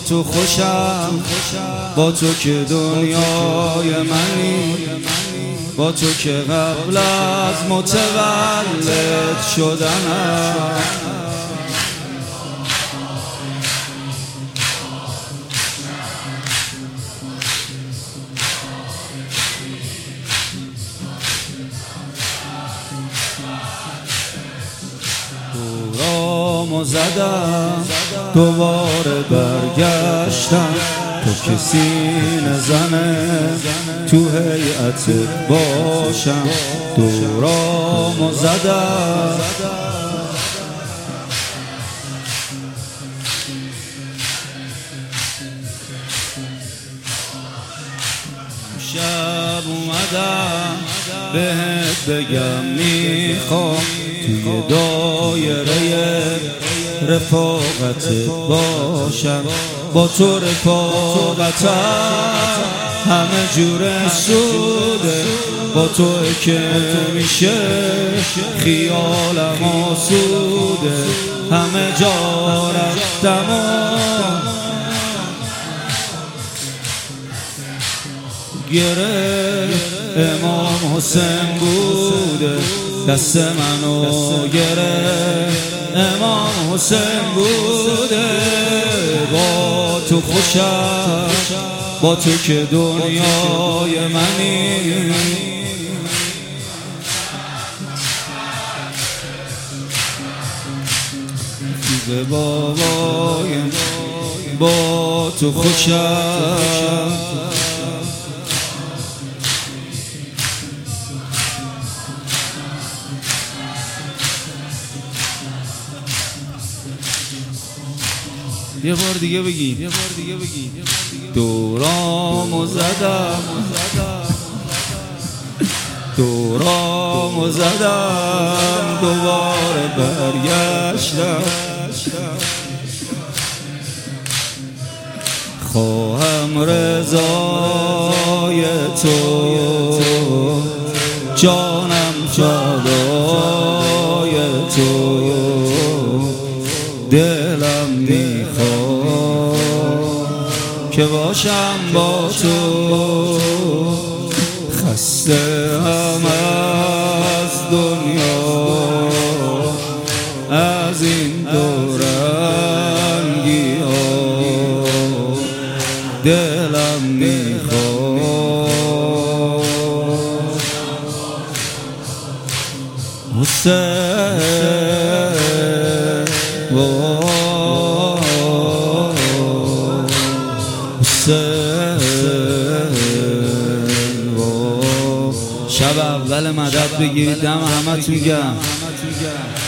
تو خوشم، با تو که دنیای منی، با تو که قبل از متولد شدنم دورامو زدم دوباره برگشتم، تو که سینه زنه تو هیئت باشم. دورامو زدم شب اومدم بهت بگم میخوام توی دایره رفاقت باشم، با تو رفاقتم همه جور سوده، با تو که میشه خیالم آسوده، همه جا رفتم گرفت امام حسین بوده، دست منو گرفت امام حسین بوده. با تو خوشم، با تو که دنیای منی، به بابایم با تو خوشم. یه بار دیگه بگی. دورامو زدم دوباره برگشتم، خواهم رضای تو، جانم فدای تو، دلم میخواد که باشم با تو. خسته هم از دنیا، از این دورنگی ها، دلم میخواد شب اول مدد بگیرید، دم همه تون گرم.